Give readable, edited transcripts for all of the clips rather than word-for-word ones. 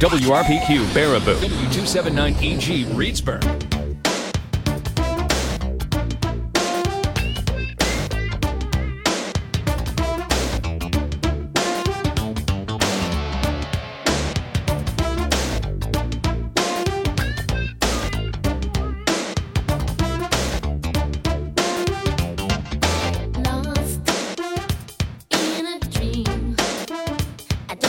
WRPQ Baraboo, W279EG Reedsburg.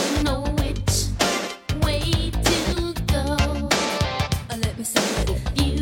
You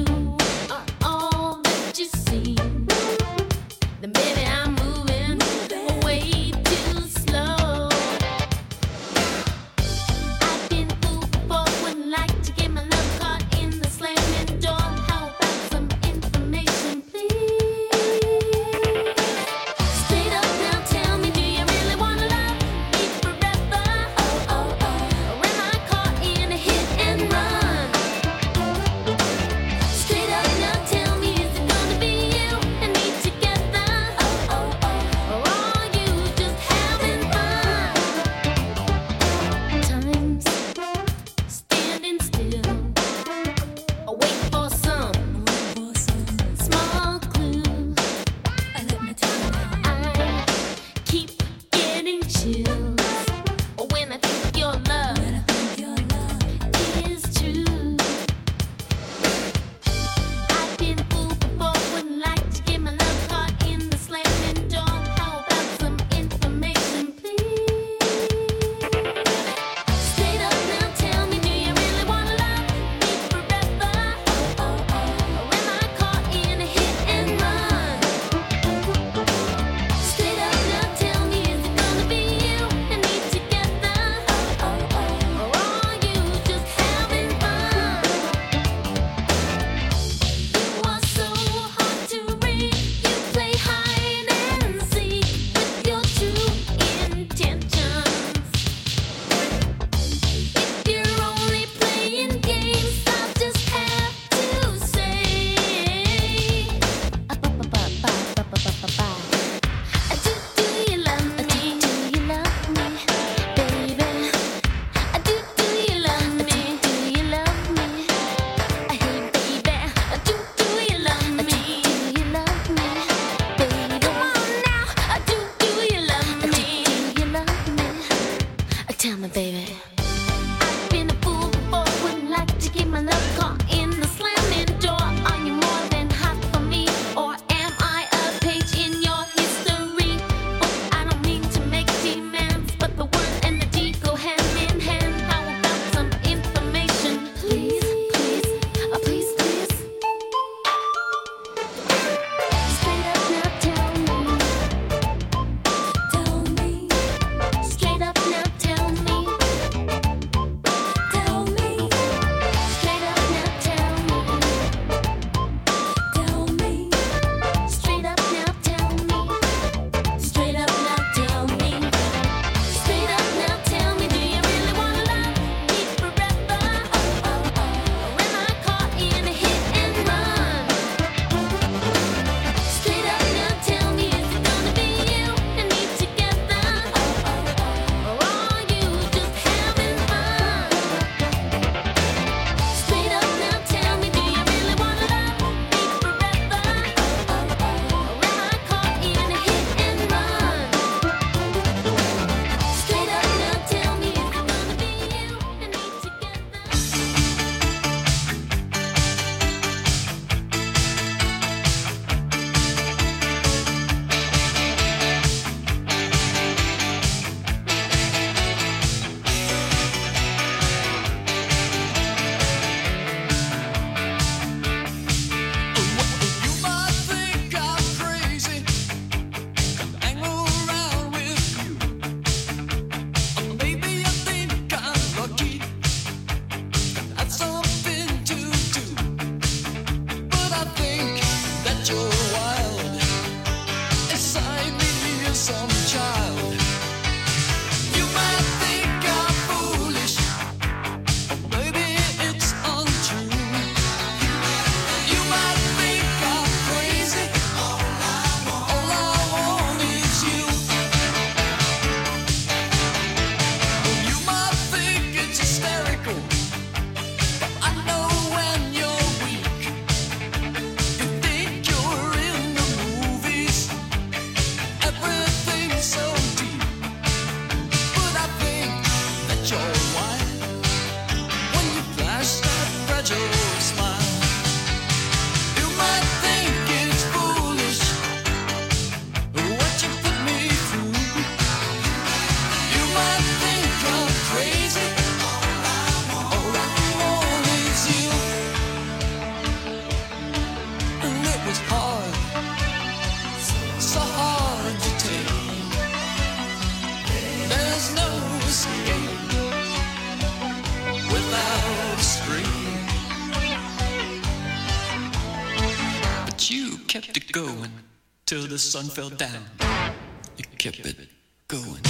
going till the sun fell down. You kept it going.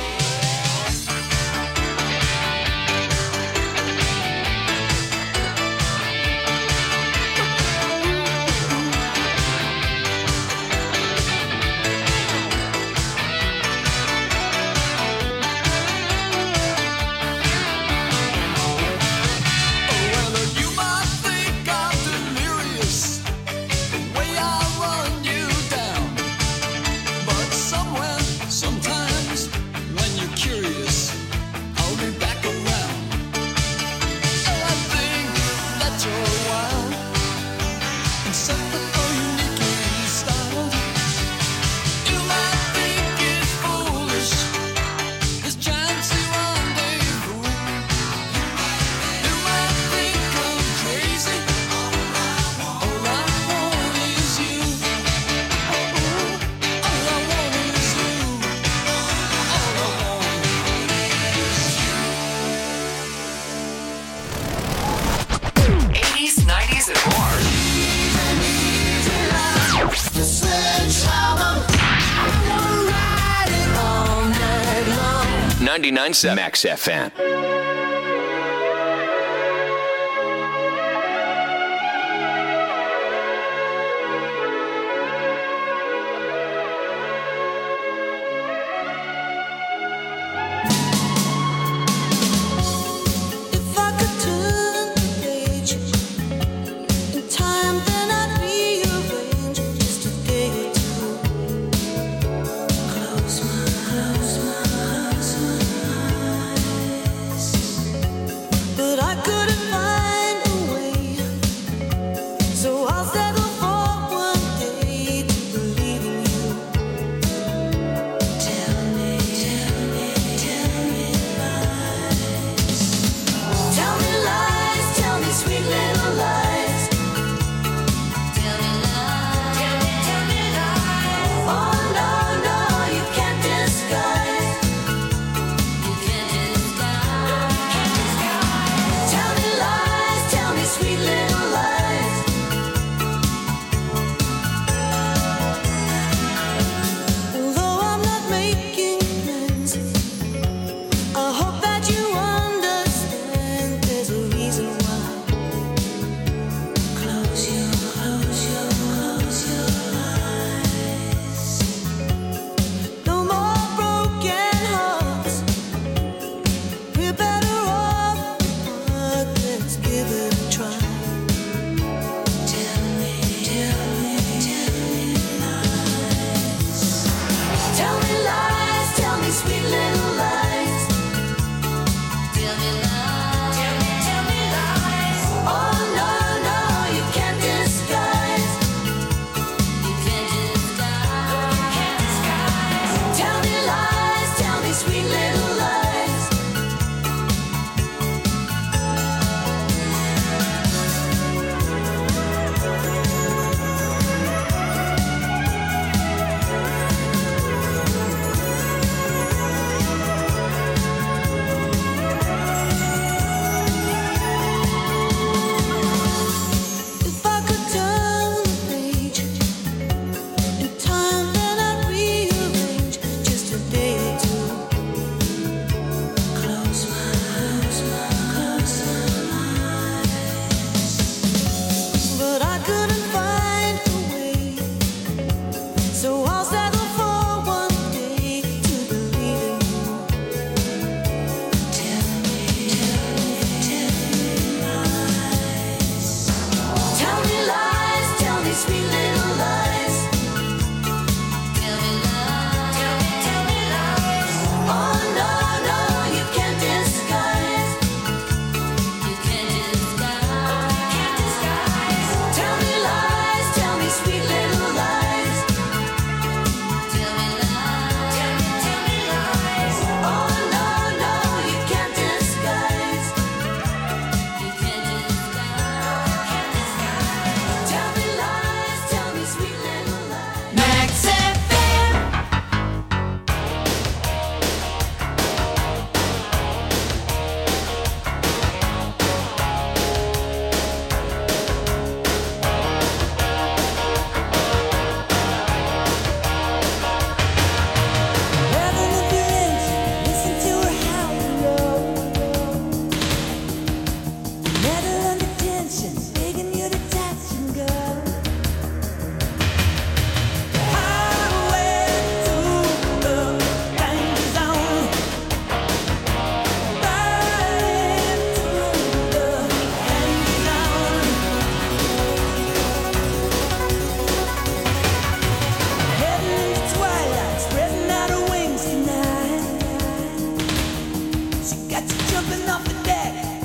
Max FM. Close my eyes.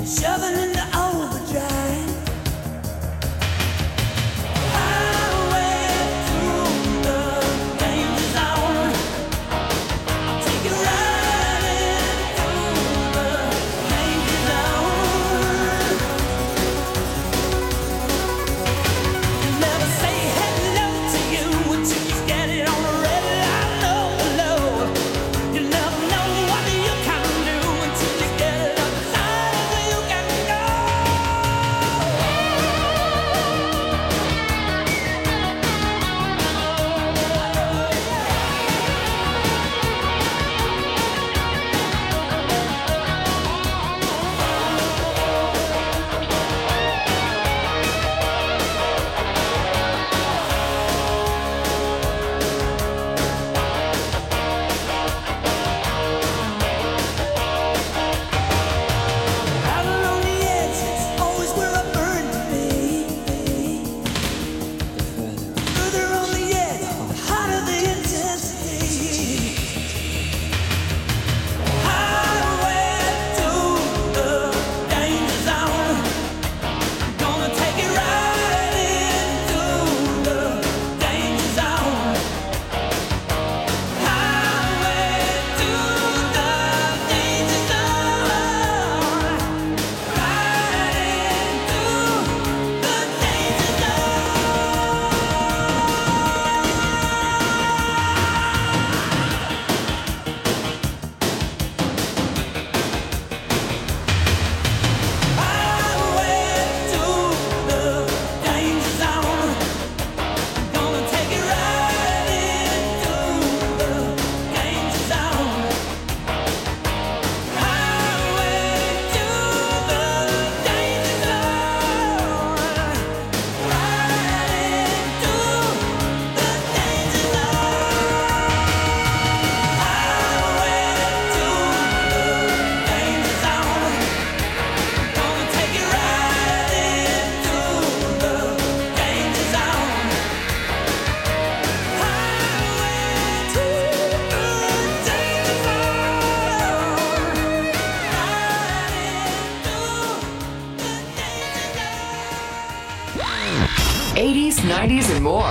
80s, 90s, and more.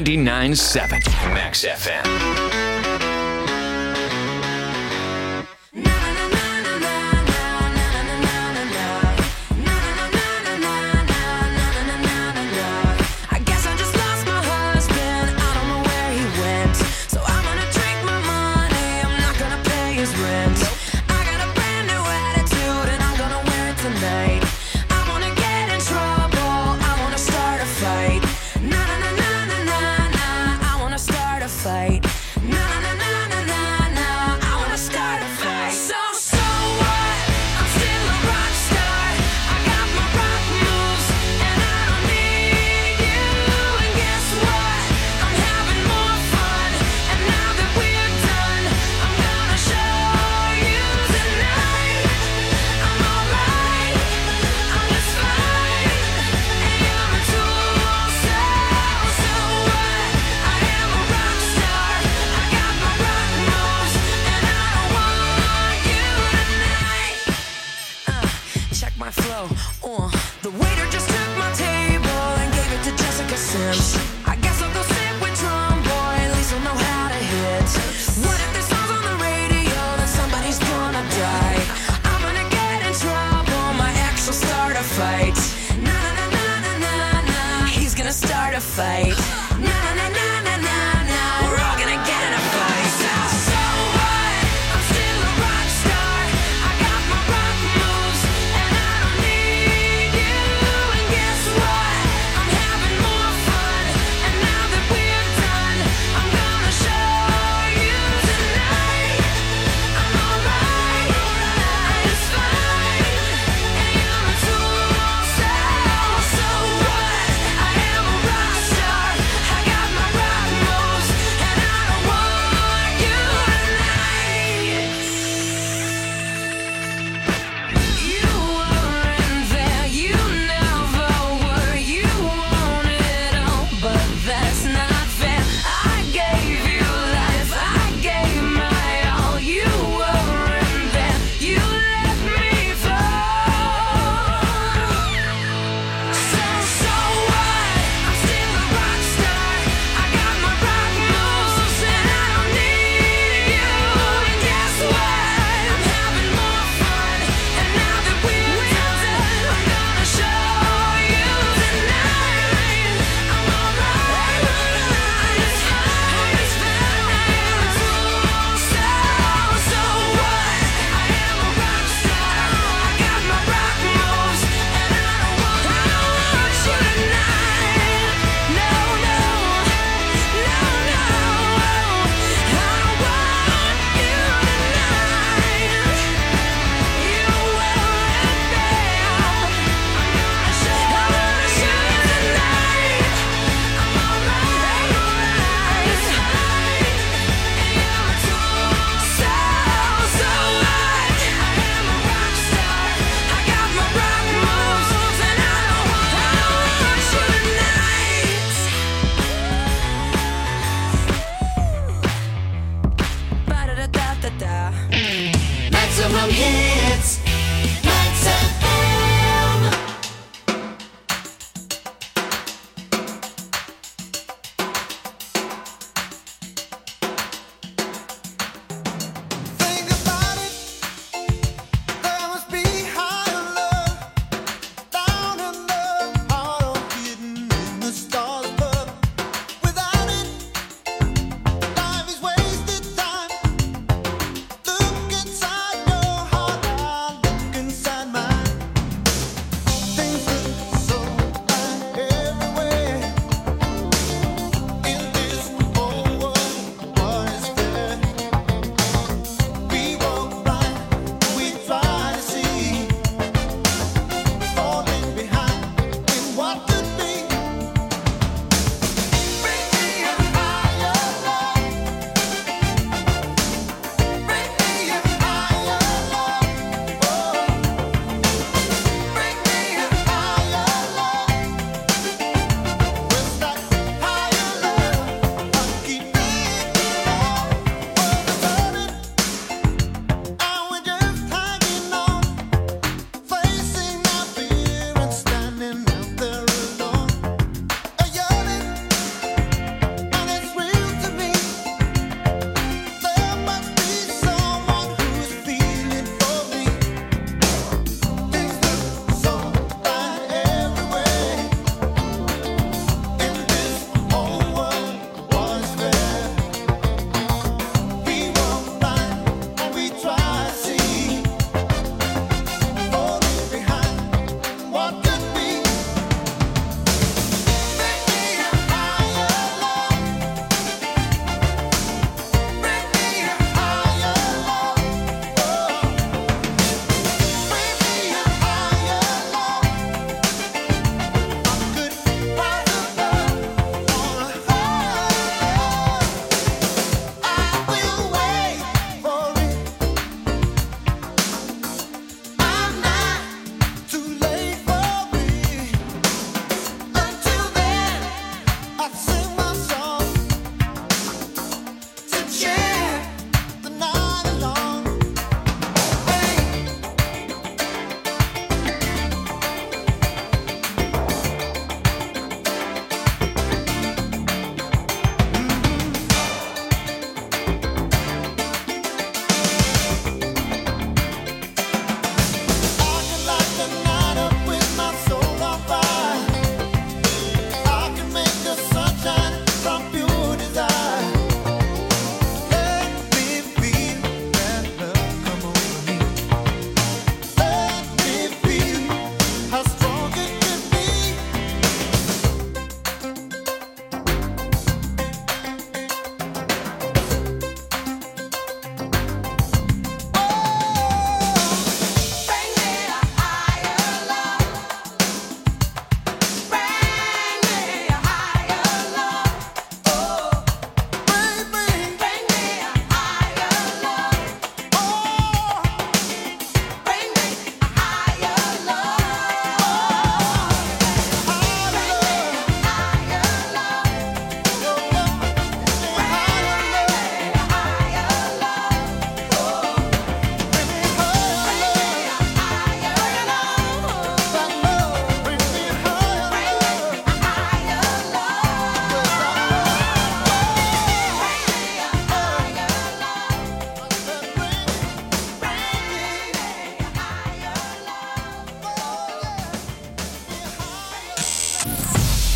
99.7 Max FM. Star.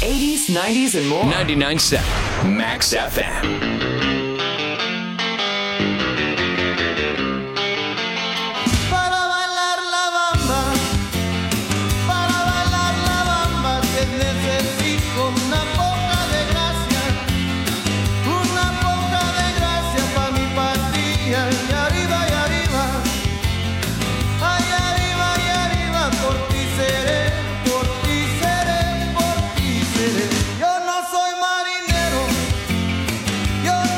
80s, 90s, and more. 99.7 Max FM. Yo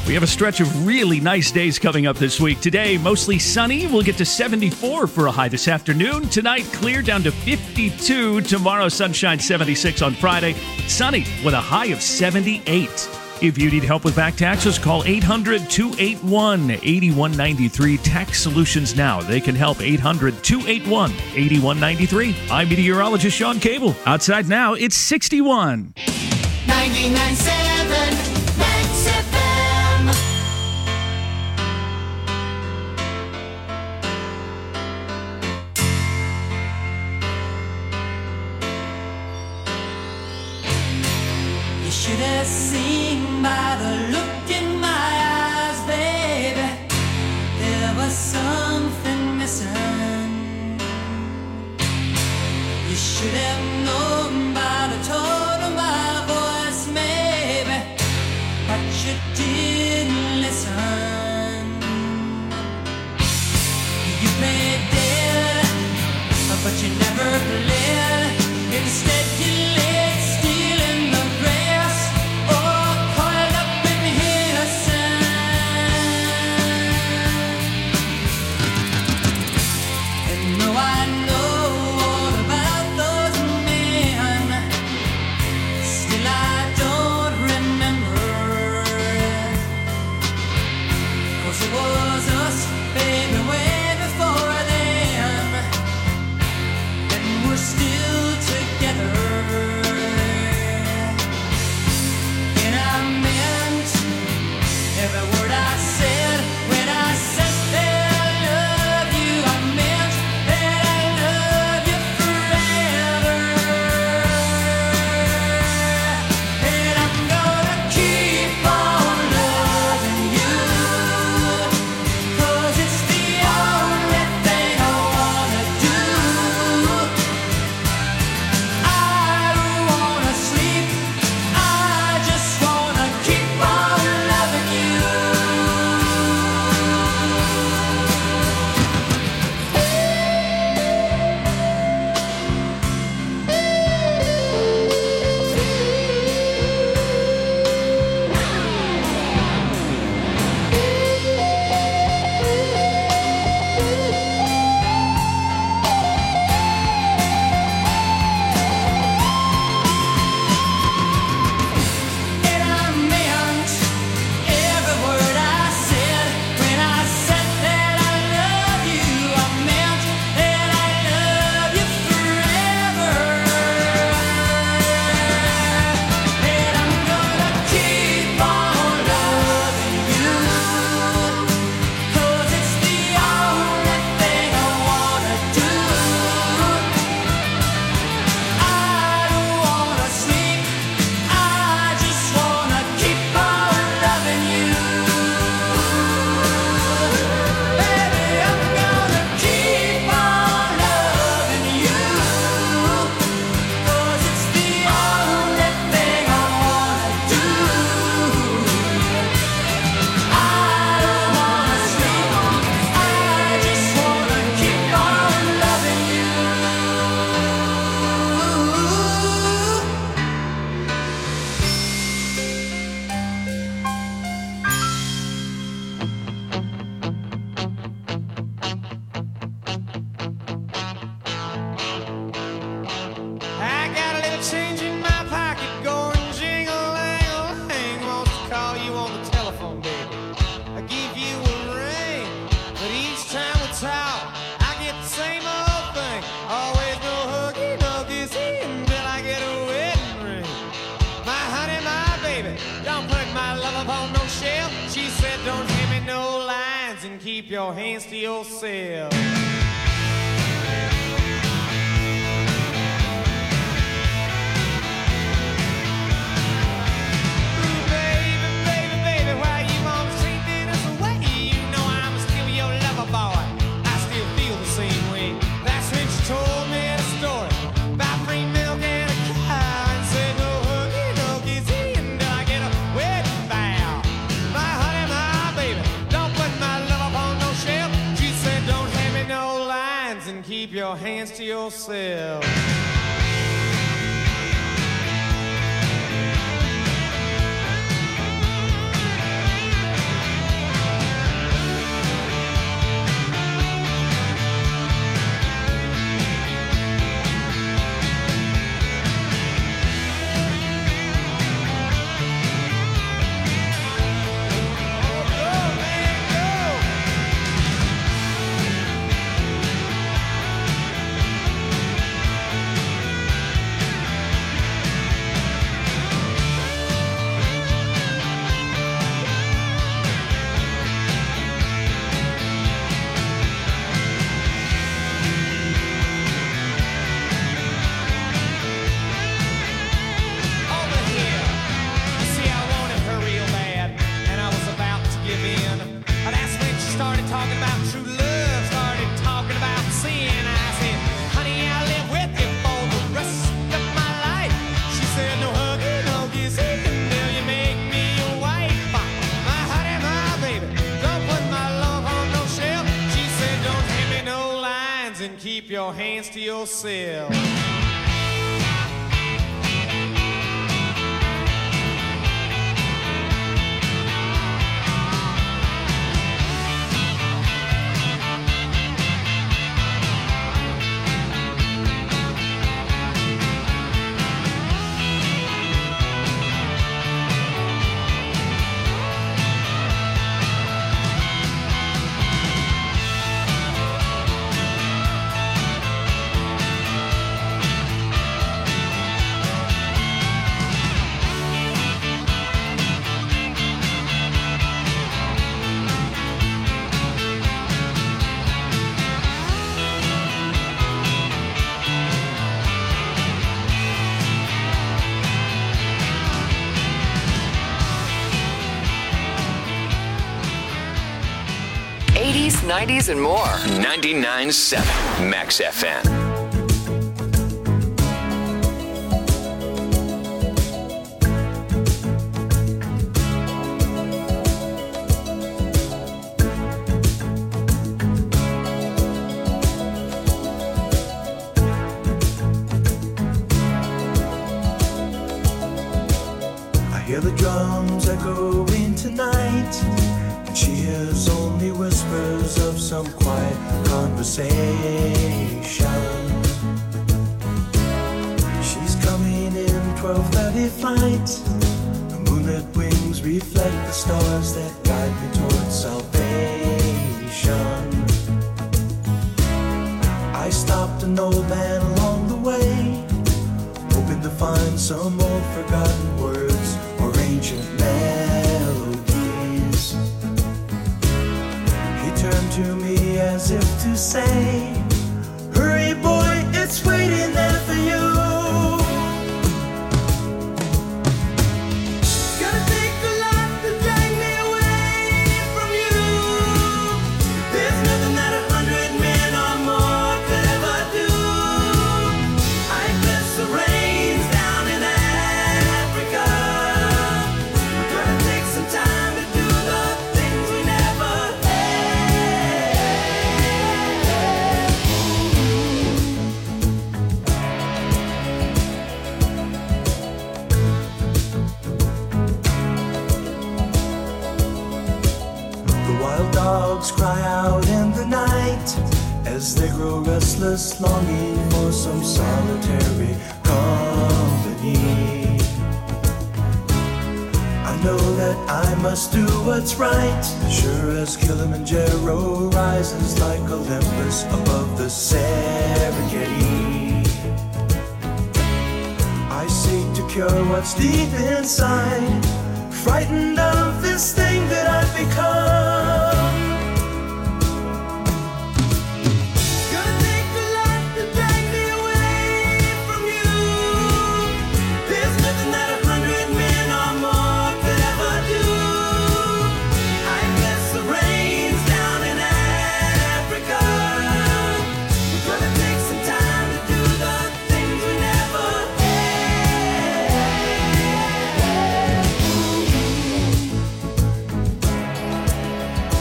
We have a stretch of really nice days coming up this week. Today, mostly sunny. We'll get to 74 for a high this afternoon. Tonight, clear down to 52. Tomorrow, sunshine 76 on Friday. Sunny with a high of 78. If you need help with back taxes, call 800-281-8193. Tax Solutions Now. They can help. 800-281-8193. I'm meteorologist Sean Cable. Outside now, it's 61. 99.7 Max FM. You should have seen by the look in my eyes, baby, there was something missing. You should have known by the tone of my voice, maybe, but you didn't listen. You played dead, but you never played. Instead you laid still in the grass, or coiled up in innocence. And though I know all about those men, still I don't remember. 'Cause it was us, baby, way before then, and we're still together. And I meant every word I said when I said that I love you. I meant that I love you forever. And I'm gonna keep on loving you, 'cause it's the only thing I wanna do. I don't wanna sleep, I just wanna keep on loving you. And I meant every word I said when I said that I love you. I meant that I love you forever. And I'm gonna keep on loving you, 'cause it's the only thing I wanna do. I don't wanna sleep, I just wanna keep on loving you. Baby, I'm gonna keep on loving you, 'cause it's the only thing I wanna do. I don't wanna sleep, I just wanna keep on loving you. I got a little change in my pocket going jingle-lang-a-lang. Wants to call you on the telephone, baby. I give you a ring, but each time we talk, I get the same old thing. Always no huggy, no kissy until I get a wedding ring. My honey, my baby, don't put my love upon no shelf. She said, don't give me no lines and keep your hands to yourself. Baby, baby, baby, why you wanna treat me this way? You know I'm still your lover boy. I still feel the same way. That's when she told me the story about free milk and a cow, and said no huggy, no kissy until I get a wedding vow. My honey, my baby, don't put my love upon no shelf. She said don't hand me no lines and keep your hands to yourself. your hands to yourself. '80s, '90s, and more. 99.7 Max FM. I hear the drums echoing tonight, and she hears only whispers of some quiet conversation. She's coming in 12:30 flight. Her moonlit wings reflect the stars that guide me towards salvation. I stopped an old man along the way, hoping to find some old forgotten words or ancient melodies. He turned to me as if to say, "Hurry boy, it's waiting there for you." Gonna take a lot to drag me away from you. There's nothing that 100 men or more could ever do. I bless the rains down in Africa. We're gonna take some time to do the things we never The wild dogs cry out in the night as they grow restless, longing for some solitary company. I know that I must do what's right, sure as Kilimanjaro rises like Olympus above the Serengeti. I seek to cure what's deep inside, frightened of this thing that I've become. Gonna take a lot to drag me away from you. There's nothing that 100 men or more could ever do. I bless the rains down in Africa. We're gonna take some time to do the things we never had.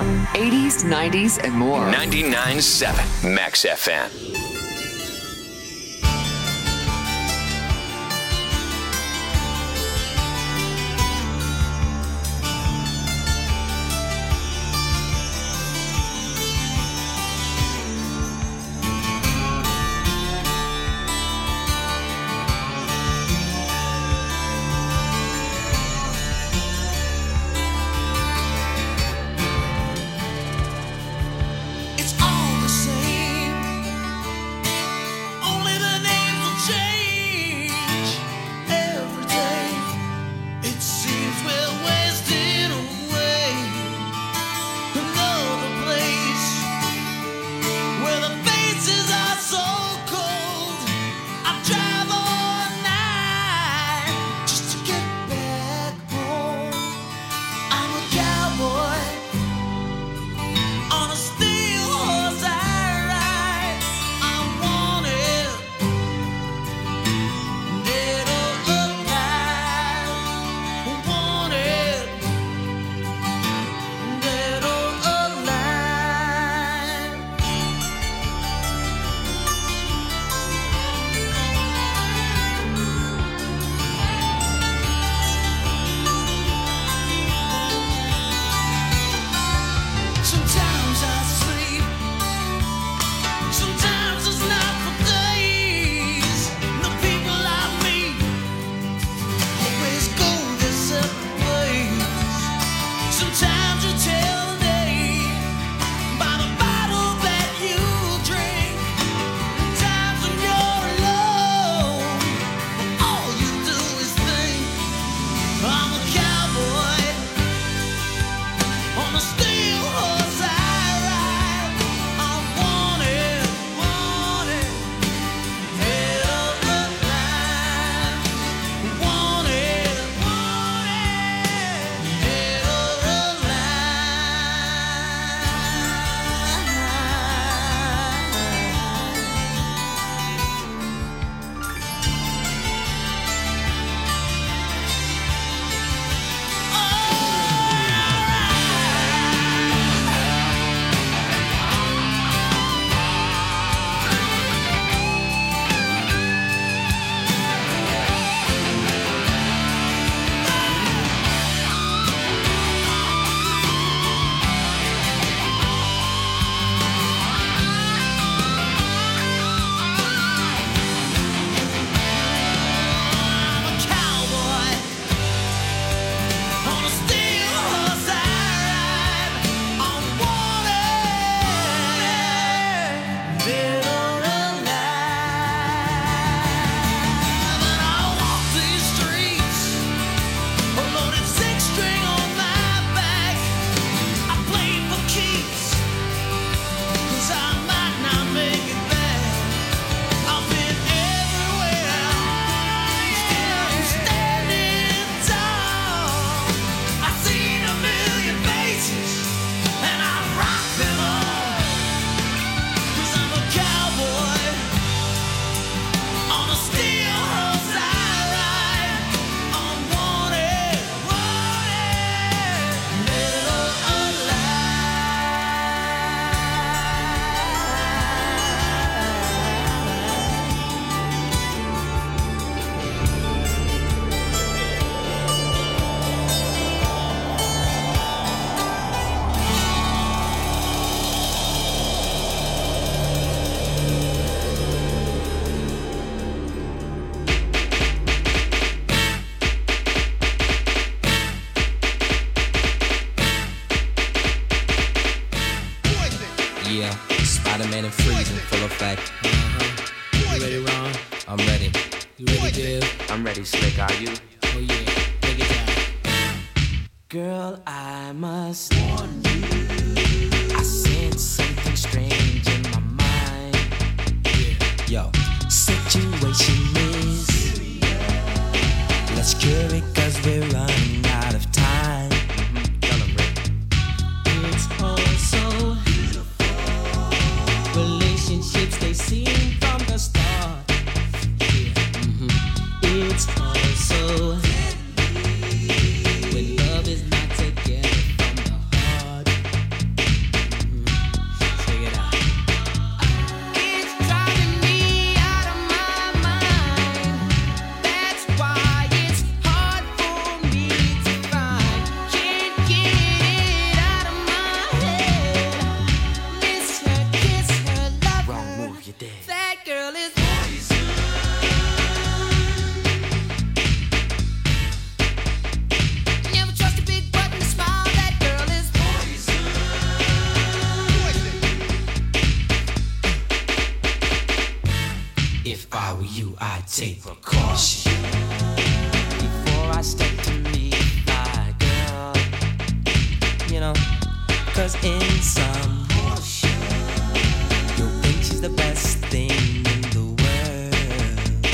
80s, 90s, and more. 99.7 Max FM. It's all the same. Only the names will change every day. It seems we're wasting away. Another place where the faces are so cold. I drive all night just to get back home. I'm a cowboy. On a steel horse I ride. I'm wanted, dead or alive. Wanted, dead or alive. Sometimes I sleep, sometimes it's not for days. The people I meet always go their separate ways. Sometimes you tell the day by the bottle that you drink. Times when you're alone, all you do is think. I'm a cowboy. On a steel horse I ride. I'm wanted, dead or alive. Wanted, dead or I'm a cowboy. On a steel horse I ride. I'm wanted, dead or alive. And I walk these streets, a loaded six-string on my back. I play for keeps, 'cause I might not make it back. I've been everywhere, still I'm standing tall. I've seen a million faces, and I rock them all. 'Cause I'm a cowboy. On a steel horse I ride. I'm wanted, dead or Yeah, Spider-Man and Freeze in full effect. You ready, Ron? I'm ready. You ready, Dave? I'm ready, Slick. Are you? Oh yeah, take it down. Girl, I must warn you. I sense something strange in my mind. Yo, situation is. Let's cure it 'cause we're running out of time. Tell 'em, Rick. It's all so beautiful. Relationships they seem from the start. It's all so when love is not together from the heart. take precaution before I step to meet my girl. You know, 'cause in some you'll think she's the best thing in the world.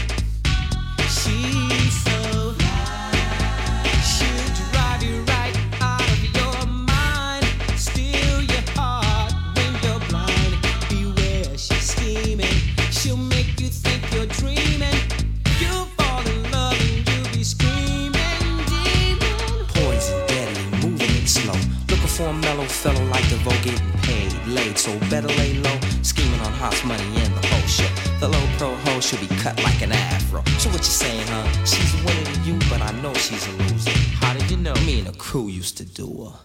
She's so high, she'll drive you right out of your mind, steal your heart when you're blind. Beware, she's scheming, she'll make you think you're dreaming. You'll fall in love and you'll be screaming, demon. Poison, deadly, moving it slow. Looking for a mellow fellow like DeVoe, getting paid, laid, so better lay low. Scheming on hot money and the whole show. The low pro hoe should be cut like an afro. So what you saying, huh? She's a winner to you, but I know she's a loser. How did you know? Me and the crew used to do her.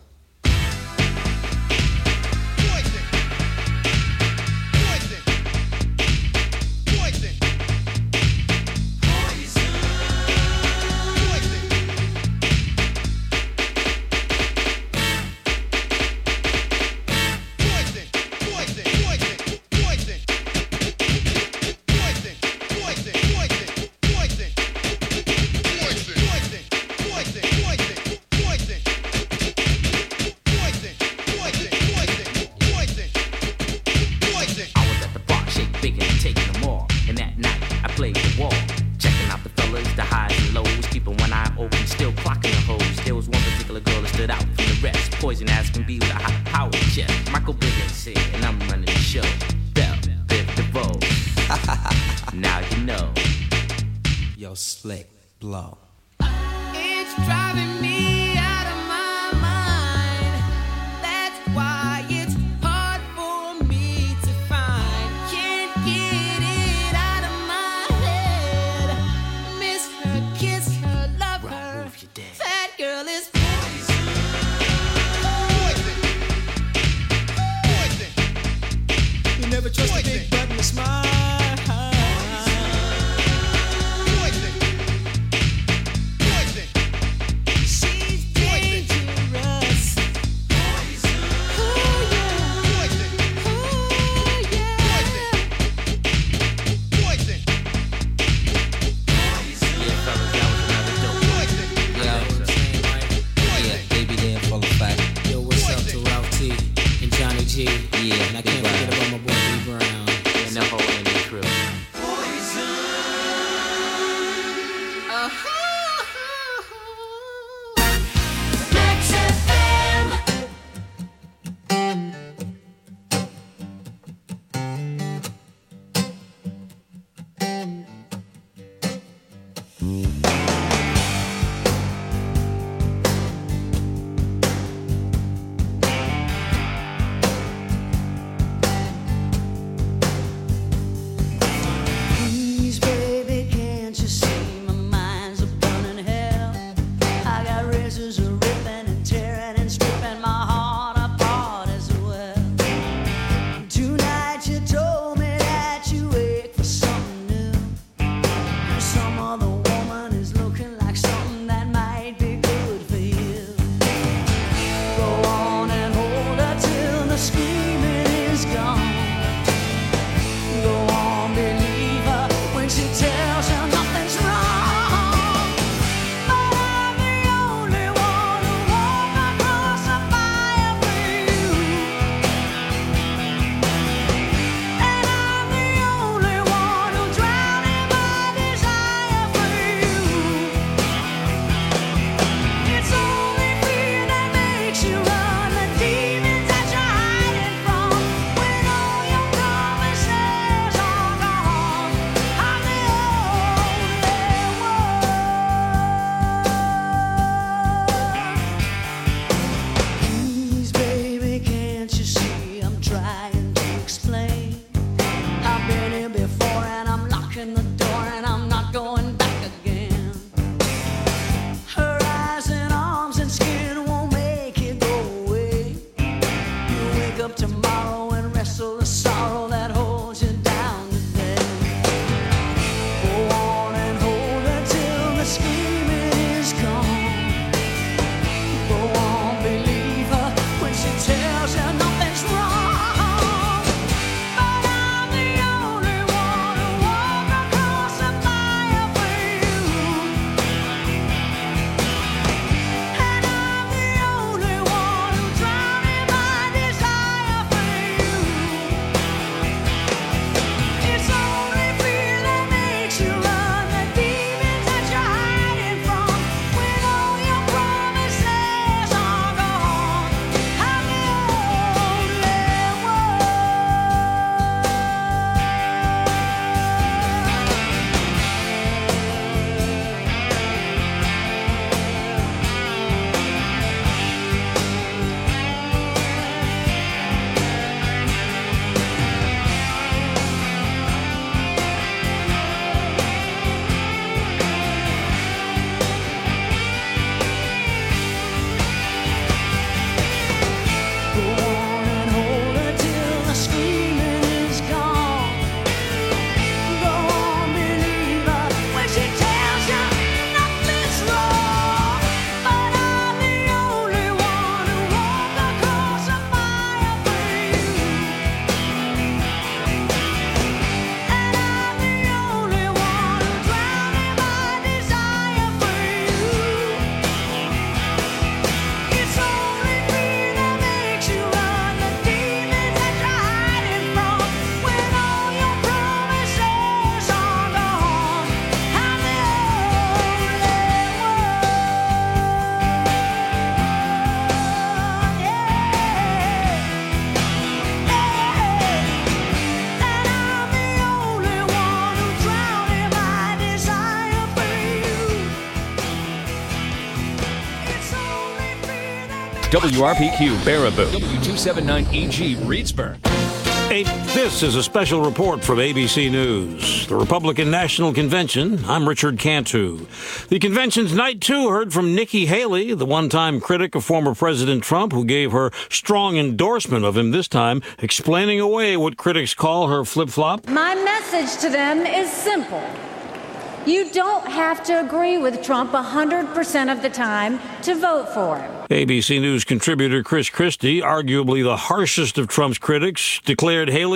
Slick blow. It's driving me out of my mind. That's why it's hard for me to find. Can't get it out of my head. Miss her, kiss her, love her. That girl is poison. You never trust a big button to smile. WRPQ Baraboo, W279EG Reedsburg. This is a special report from ABC News. The Republican National Convention. I'm Richard Cantu. The convention's night two heard from Nikki Haley, the one-time critic of former President Trump, who gave her strong endorsement of him this time, explaining away what critics call her flip-flop. My message to them is simple. You don't have to agree with Trump 100% of the time to vote for him. ABC News contributor Chris Christie, arguably the harshest of Trump's critics, declared Haley